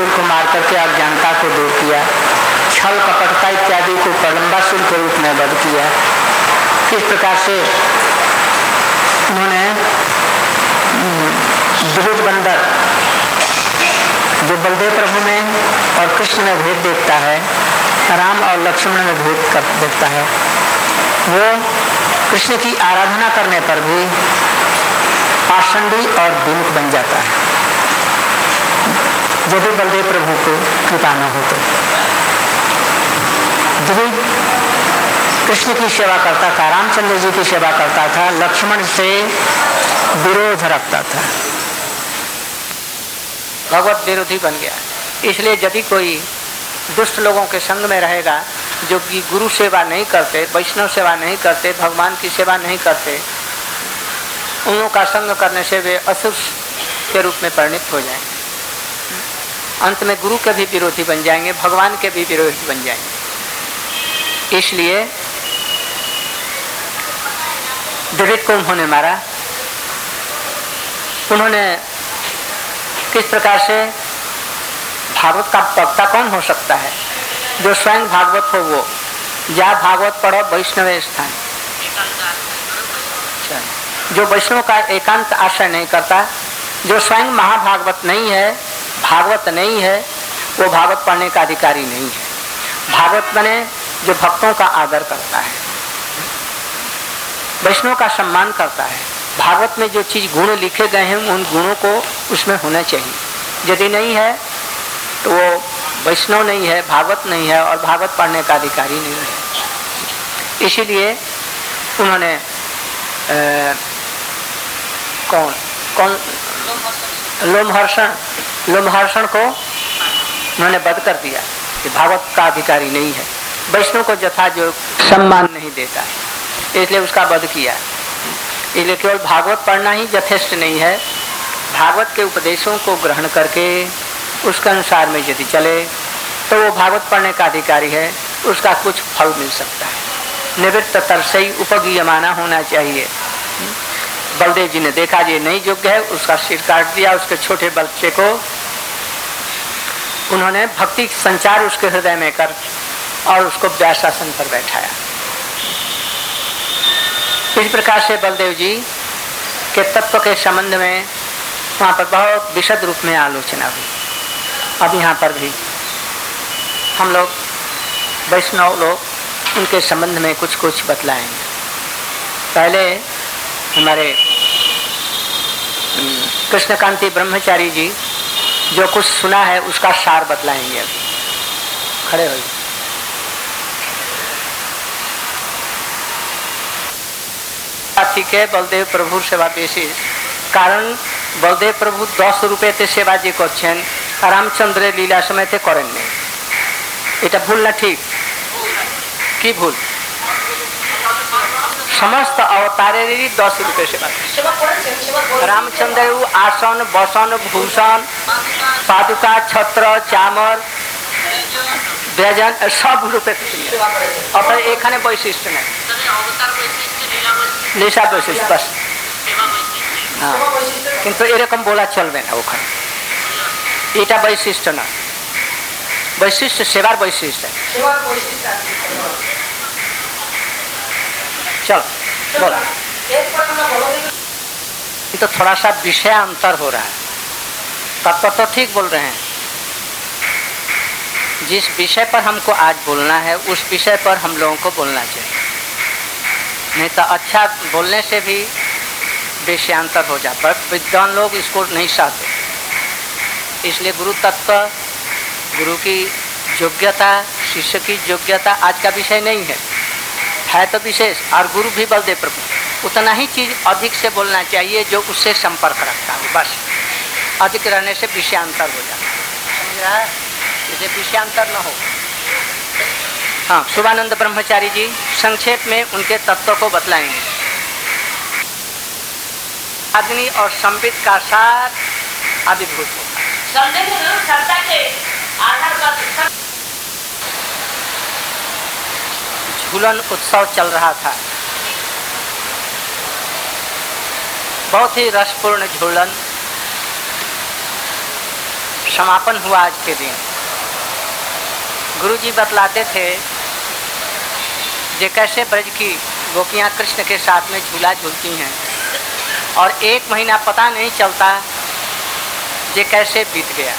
बलंबासुर को मार करके अज्ञानता को दूर किया, छल कपटता इत्यादि को प्रलंबासुर के रूप में वध किया। किस प्रकार से उन्होंने द्रुज बंदर जो बलदेव प्रभु में और कृष्ण में भेद देखता है, राम और लक्ष्मण में भेद कर देखता है, वो कृष्ण की आराधना करने पर भी पाषंडी और विमुख बन जाता है यदि बलदेव प्रभु को कृपा न हो तो। ध्रुव कृष्ण की सेवा करता था, रामचंद्र जी की सेवा करता था, लक्ष्मण से विरोध रखता था, भगवत विरोधी बन गया। इसलिए यदि कोई दुष्ट लोगों के संग में रहेगा जो कि गुरु सेवा नहीं करते, वैष्णव सेवा नहीं करते, भगवान की सेवा नहीं करते, उन लोगों का संग करने से वे असुर के रूप में परिणित हो जाएंगे। अंत में गुरु के भी विरोधी बन जाएंगे, भगवान के भी विरोधी बन जाएंगे। इसलिए डेविड को उन्होंने मारा। उन्होंने किस प्रकार से, भागवत का वक्ता कौन हो सकता है जो स्वयं भागवत हो, वो जा भागवत पढ़ो वैष्णव स्थान, जो वैष्णव का एकांत आश्रय नहीं करता, जो स्वयं महाभागवत नहीं है, भागवत नहीं है, वो भागवत पढ़ने का अधिकारी नहीं है। भागवत बने जो भक्तों का आदर करता है, वैष्णव का सम्मान करता है, भागवत में जो चीज गुण लिखे गए हैं उन गुणों को उसमें होना चाहिए। यदि नहीं है तो वो वैष्णव नहीं है, भागवत नहीं है और भागवत पढ़ने का अधिकारी नहीं है। इसीलिए उन्होंने कौन लोमहर्षण को उन्होंने वध कर दिया कि भागवत का अधिकारी नहीं है, वैष्णव को यथा जो सम्मान नहीं देता, इसलिए उसका वध किया। इसलिए केवल भागवत पढ़ना ही यथेष्ट नहीं है, भागवत के उपदेशों को ग्रहण करके उसके अनुसार में यदि चले तो वो भागवत पढ़ने का अधिकारी है, उसका कुछ फल मिल सकता है। निवृत्त तरसई उपगीयमाना होना चाहिए। बलदेव जी ने देखा ये नहीं योग्य है, उसका सिर काट दिया। उसके छोटे बच्चे को उन्होंने भक्ति संचार उसके हृदय में कर और उसको व्यासासन पर बैठाया। इस प्रकार से बलदेव जी के तत्व के संबंध में वहाँ पर बहुत विशद रूप में आलोचना हुई। अब यहाँ पर भी हम लोग वैष्णव लोग उनके संबंध में कुछ कुछ बतलाएंगे। पहले हमारे कृष्णकांति ब्रह्मचारी जी जो कुछ सुना है उसका सार बतलाएंगे। अभी खड़े होइए। ठीक है, बलदेव प्रभु सेवा बेसी कारण बलदेव प्रभु 10 रुपये सेवा जी করছেন, रामचंद्र लीला समय করেন नहीं। এটা ভুল না ঠিক? কি ভুল? समस्त अवतारेरই 10 रुपये सेवा। रामचंद्र आसन बसन भूषण पादुका छत्र चामर व्यजन सब रुपये अतः এখানে বৈশিষ্ট্য নেই, लीला বৈশিষ্ট্য बस। हाँ, किंतु এরকম বলা চলবে না ওখানে। এটা বৈশিষ্ট্য না, বৈশিষ্ট্য সেবার বৈশিষ্ট্য। चलो बोला तो थोड़ा सा विषय अंतर हो रहा है। तत्व तो ठीक बोल रहे हैं, जिस विषय पर हमको आज बोलना है उस विषय पर हम लोगों को बोलना चाहिए, नहीं तो अच्छा बोलने से भी विषयांतर हो जाता है। विद्वान लोग इसको नहीं चाहते। इसलिए गुरु तत्व, गुरु की योग्यता, शिष्य की योग्यता आज का विषय नहीं है तो विशेष। और गुरु भी बलदेव प्रभु, उतना ही चीज अधिक से बोलना चाहिए जो उससे संपर्क रखता है। बस अधिक रहने से विषयांतर हो जाता है, समझ रहा है? इसे विषयांतर न हो। हाँ, शुभानंद ब्रह्मचारी जी संक्षेप में उनके तत्व को बतलाएंगे। अग्नि और संबित का सार अभिभूत होता है। झूलन उत्सव चल रहा था, बहुत ही रसपूर्ण झूलन। समापन हुआ आज के दिन। गुरु जी बतलाते थे जे कैसे ब्रज की गोपियाँ कृष्ण के साथ में झूला झूलती हैं और 1 महीना पता नहीं चलता जे कैसे बीत गया।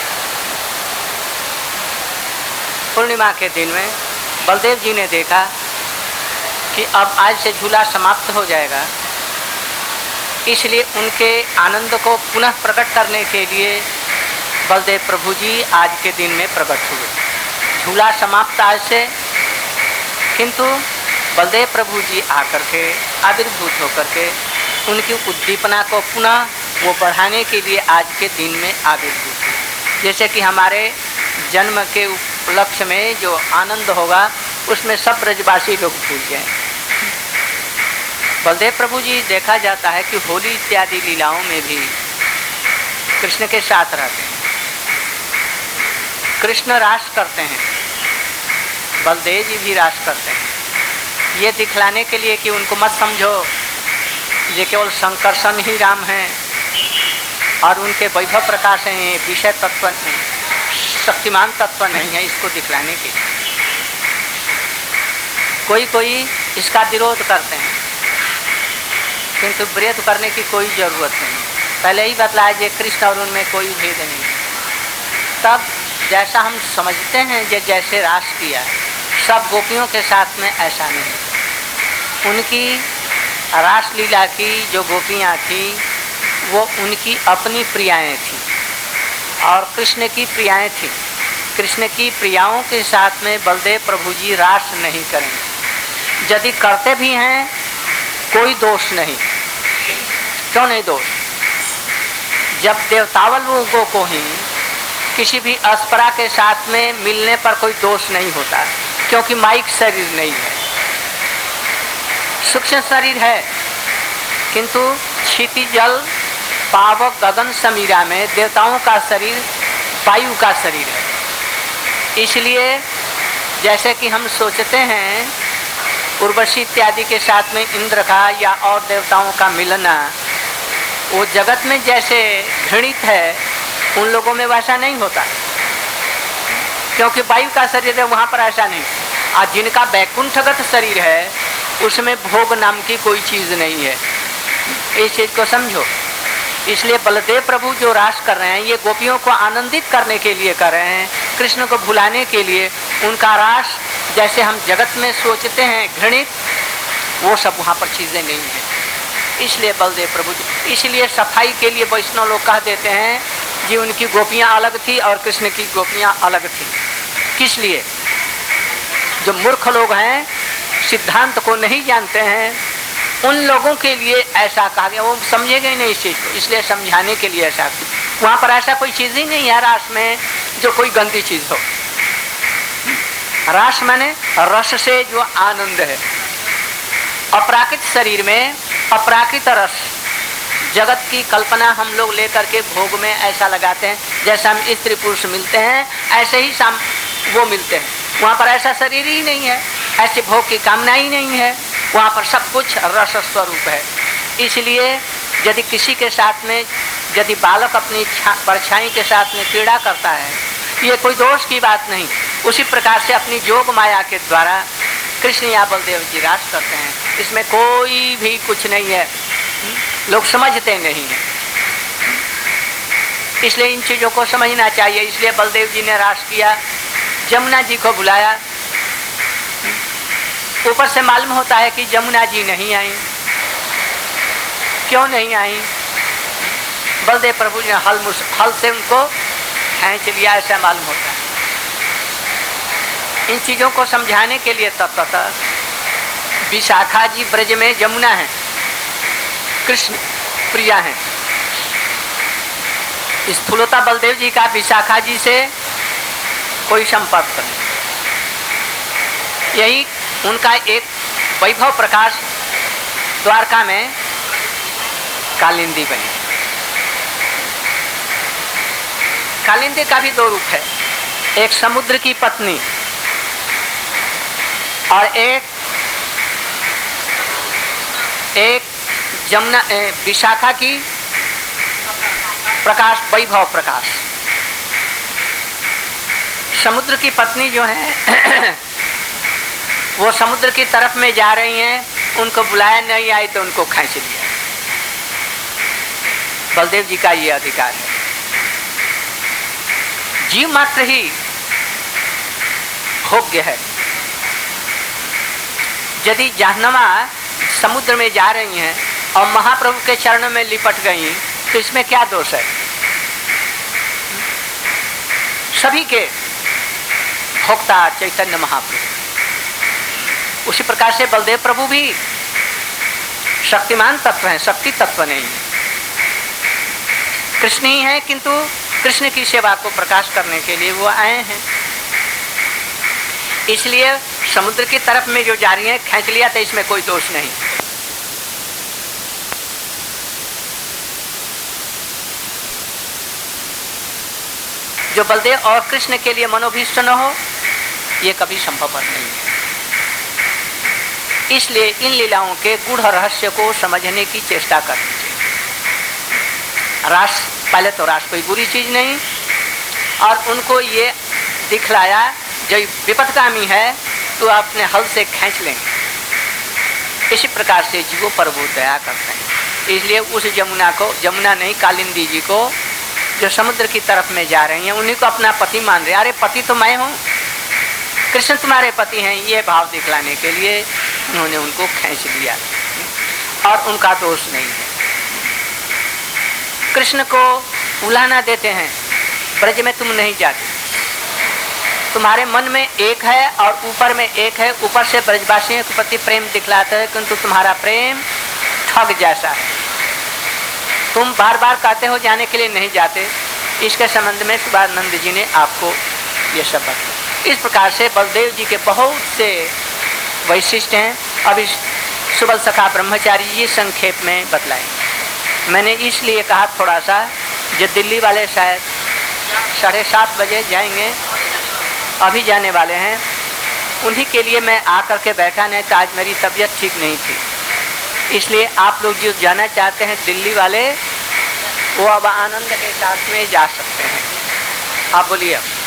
पूर्णिमा के दिन में बलदेव जी ने देखा कि अब आज से झूला समाप्त हो जाएगा, इसलिए उनके आनंद को पुनः प्रकट करने के लिए बलदेव प्रभु जी आज के दिन में प्रकट हुए। झूला समाप्त आज से, किंतु बलदेव प्रभु जी आकर के आविर्भूत होकर के उनकी उद्दीपना को पुनः वो बढ़ाने के लिए आज के दिन में आविर्भूत हुए। जैसे कि हमारे जन्म के उपलक्ष्य में जो आनंद होगा उसमें सब ब्रजवासी लोग भूल गए। बलदेव प्रभु जी देखा जाता है कि होली इत्यादि लीलाओं में भी कृष्ण के साथ रहते हैं। कृष्ण रास करते हैं, बलदेव जी भी रास करते हैं। ये दिखलाने के लिए कि उनको मत समझो ये केवल संकर्षण ही राम हैं और उनके वैभव प्रकाश हैं, विषय तत्व नहीं, शक्तिमान तत्व नहीं है, इसको दिखलाने के लिए कोई इसका विरोध करते हैं, किंतु विरोध करने की कोई ज़रूरत नहीं। पहले ही बतलाया जे कृष्ण और उनमें कोई भेद नहीं। तब जैसा हम समझते हैं जे जैसे रास किया सब गोपियों के साथ में ऐसा नहीं। उनकी रास लीला की जो गोपियाँ थी वो उनकी अपनी प्रियाएँ थीं और कृष्ण की प्रियाएँ थीं। कृष्ण की प्रियाओं के साथ में बलदेव प्रभु जी रास नहीं करेंगे। यदि करते भी हैं कोई दोष नहीं। क्यों नहीं दोष? जब देवतावल लोगों को ही किसी भी अस्परा के साथ में मिलने पर कोई दोष नहीं होता, क्योंकि माइक शरीर नहीं है, सूक्ष्म शरीर है, किंतु क्षिति जल पावक गगन समीरा में देवताओं का शरीर वायु का शरीर है। इसलिए जैसे कि हम सोचते हैं उर्वशी इत्यादि के साथ में इंद्र का या और देवताओं का मिलना वो जगत में जैसे घृणित है, उन लोगों में वैसा नहीं होता, क्योंकि वायु का शरीर है, वहाँ पर ऐसा नहीं। और जिनका वैकुंठगत शरीर है उसमें भोग नाम की कोई चीज़ नहीं है। इस चीज़ को समझो। इसलिए बलदेव प्रभु जो रास कर रहे हैं ये गोपियों को आनंदित करने के लिए कर रहे हैं, कृष्ण को भुलाने के लिए। उनका रास जैसे हम जगत में सोचते हैं घृणित, वो सब वहाँ पर चीज़ें नहीं हैं। इसलिए बलदेव प्रभु जी, इसलिए सफाई के लिए वैष्णव लोग कह देते हैं जी उनकी गोपियाँ अलग थी और कृष्ण की गोपियाँ अलग थी। किस लिए? जो मूर्ख लोग हैं, सिद्धांत को नहीं जानते हैं, उन लोगों के लिए ऐसा कहा गया। वो समझेंगे नहीं इस चीज़ को, इसलिए समझाने के लिए ऐसा। वहाँ पर ऐसा कोई चीज़ ही नहीं है रास में जो कोई गंदी चीज़ हो। रास माने रस से जो आनंद है। अपराकृत शरीर में अपराकृत रस, जगत की कल्पना हम लोग लेकर के भोग में ऐसा लगाते हैं, जैसा हम स्त्री पुरुष मिलते हैं ऐसे ही वो मिलते हैं। वहाँ पर ऐसा शरीर ही नहीं है, ऐसे भोग की कामना ही नहीं है, वहाँ पर सब कुछ रस स्वरूप है। इसलिए यदि किसी के साथ में, यदि बालक अपनी परछाई के साथ में क्रीड़ा करता है, ये कोई दोष की बात नहीं। उसी प्रकार से अपनी जोग माया के द्वारा कृष्ण या बलदेव जी रास करते हैं, इसमें कोई भी कुछ नहीं है। लोग समझते नहीं हैं, इसलिए इन चीज़ों को समझना चाहिए। इसलिए बलदेव जी ने रास किया, जमुना जी को बुलाया। ऊपर से मालूम होता है कि जमुना जी नहीं आई। क्यों नहीं आई? बलदेव प्रभु ने हल से उनको खींच लिया, ऐसा मालूम होता है। इन चीज़ों को समझाने के लिए तत्वतः विशाखा जी ब्रज में जमुना है, कृष्ण प्रिया है। स्थूलता बलदेव जी का विशाखा जी से कोई संपर्क नहीं। यही उनका एक वैभव प्रकाश द्वारका में कालिंदी बनी। कालिंदी का भी 2 रूप है, एक समुद्र की पत्नी और एक जमुना विशाखा की प्रकाश, वैभव प्रकाश। समुद्र की पत्नी जो है वो समुद्र की तरफ में जा रही हैं, उनको बुलाया नहीं आई तो उनको खींच लिया। बलदेव जी का ये अधिकार है। जीव मात्र ही भोग्य है। यदि जहन्नमा समुद्र में जा रही हैं और महाप्रभु के चरणों में लिपट गई तो इसमें क्या दोष है? सभी के भोक्ता चैतन्य महाप्रभु। उसी प्रकार से बलदेव प्रभु भी शक्तिमान तत्व हैं, शक्ति तत्व नहीं है। कृष्ण ही हैं, किंतु कृष्ण की सेवा को प्रकाश करने के लिए वो आए हैं। इसलिए समुद्र की तरफ में जो जा रही है खींच लिया तो इसमें कोई दोष नहीं। जो बलदेव और कृष्ण के लिए मनोभीष्ट न हो, ये कभी संभव नहीं है। इसलिए इन लीलाओं के गूढ़ रहस्य को समझने की चेष्टा करनी चाहिए। रास, पहले तो रास कोई बुरी चीज नहीं, और उनको ये दिखलाया जो विपदगामी है तो अपने हल से खींच लेंगे। इसी प्रकार से जीवों पर वो दया करते हैं। इसलिए उस जमुना को, जमुना नहीं कालिंदी जी को, जो समुद्र की तरफ में जा रही हैं, उन्हीं को अपना पति मान रहे। अरे पति तो मैं हूँ, कृष्ण तुम्हारे पति हैं, ये भाव दिखलाने के लिए उन्होंने उनको खींच लिया और उनका दोष नहीं है। कृष्ण को उलाहना देते हैं, ब्रज में तुम नहीं जाते, तुम्हारे मन में एक है और ऊपर में एक है। ऊपर से ब्रजवासियों के प्रति प्रेम दिखलाता है, किंतु तुम्हारा प्रेम ठग जैसा है। तुम बार बार कहते हो जाने के लिए नहीं जाते। इसके संबंध में शिवानंद जी ने आपको ये सब बताया। इस प्रकार से बलदेव जी के बहुत से वैशिष्ट हैं। अभी सुबल सखा ब्रह्मचारी जी संक्षेप में बतलाए। मैंने इसलिए कहा थोड़ा सा, जो दिल्ली वाले शायद 7:30 बजे जाएंगे, अभी जाने वाले हैं, उन्हीं के लिए मैं आकर के बैठा, नहीं तो आज मेरी तबीयत ठीक नहीं थी। इसलिए आप लोग जो जाना चाहते हैं दिल्ली वाले, वो अब आनंद के साथ में जा सकते हैं। आप बोलिए।